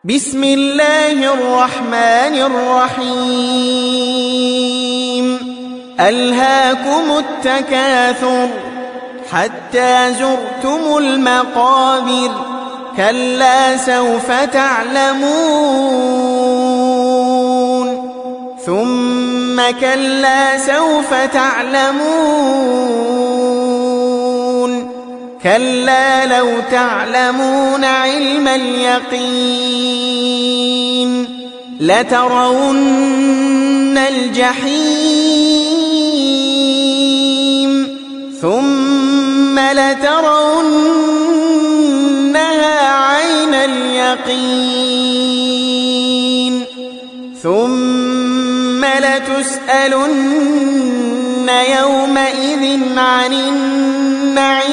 بسم الله الرحمن الرحيم ألهاكم التكاثر حتى زرتم المقابر كلا سوف تعلمون ثم كلا سوف تعلمون كلا لو تعلمون علم اليقين لترون الجحيم ثم لترونها عين اليقين ثم لتسألن يومئذ عن النعيم